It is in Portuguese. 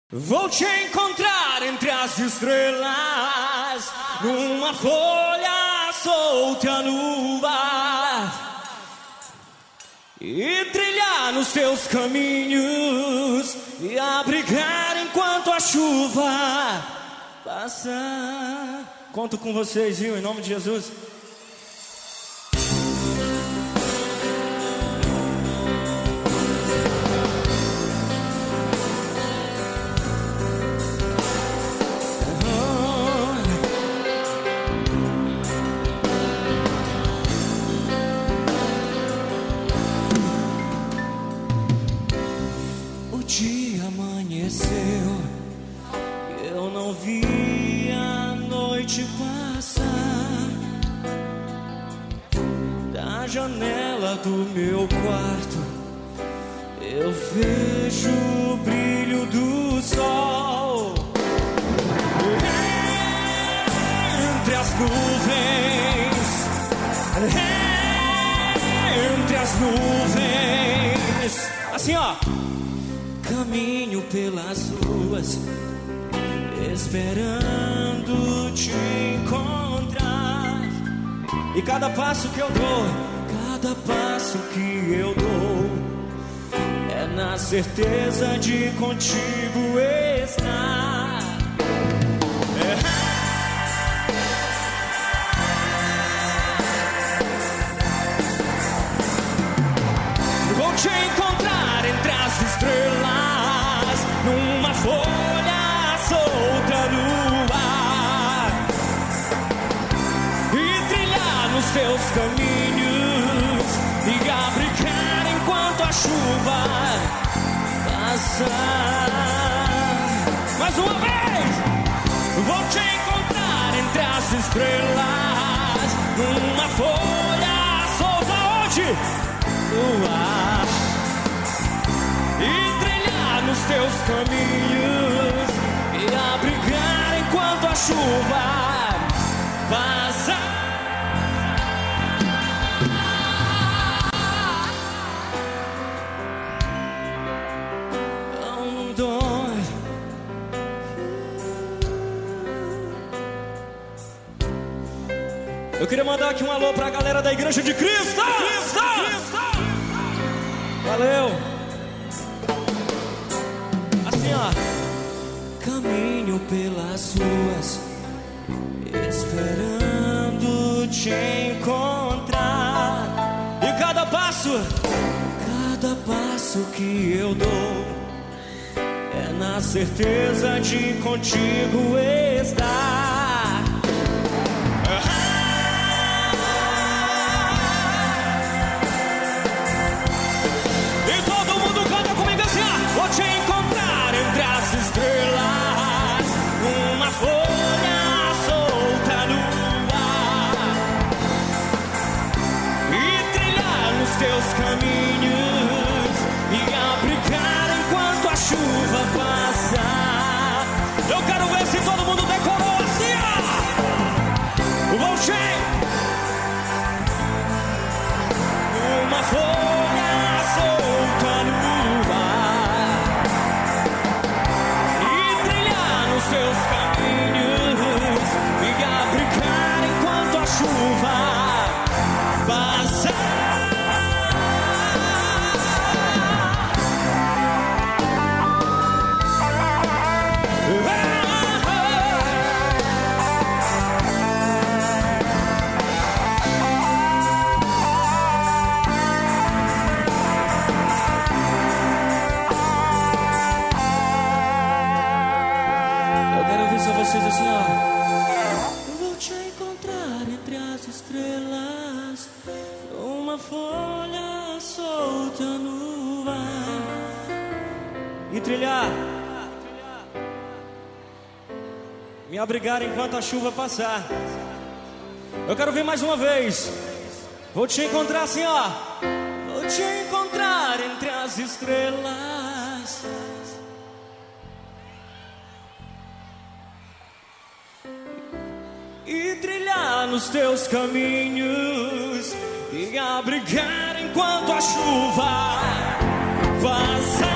Vou te encontrar entre as estrelas, numa folha solta no ar, e trilhar nos teus caminhos, e abrigar enquanto a chuva passa. Conto com vocês, viu? Em nome de Jesus. O dia amanheceu, eu não vi a noite passar. Da janela do meu quarto eu vejo o brilho do sol. Entre as nuvens, entre as nuvens, assim ó. Caminho pelas ruas, esperando te encontrar. E cada passo que eu dou, cada passo que eu dou, é na certeza de contigo estar. Vou te encontrar entre as estrelas, numa folha solta no ar, e trilhar nos teus caminhos, e abrigar enquanto a chuva passar. Mais uma vez! Vou te encontrar entre as estrelas, numa folha solta onde? No ar, e trilhar nos teus caminhos, e abrigar enquanto a chuva passa. Não dói. Eu queria mandar aqui um alô pra galera da Igreja de Cristo. Valeu. Assim ó. Caminho pelas ruas, esperando te encontrar. E cada passo que eu dou, é na certeza de contigo estar. Vou te encontrar entre as estrelas, uma folha solta no ar, e trilhar nos teus caminhos, e abrigar enquanto a chuva passa. Eu quero ver se todo mundo decorou assim, ó. Vou te... uma folha solta no ar, seus caminhos, e abrigar enquanto a chuva passa. Vocês assim, ó. Eu vou te encontrar entre as estrelas, uma folha solta no ar, e trilhar, me abrigar enquanto a chuva passar. Eu quero ver mais uma vez. Vou te encontrar assim, ó. Vou te encontrar entre as estrelas, e trilhar nos teus caminhos, e abrigar enquanto a chuva passa.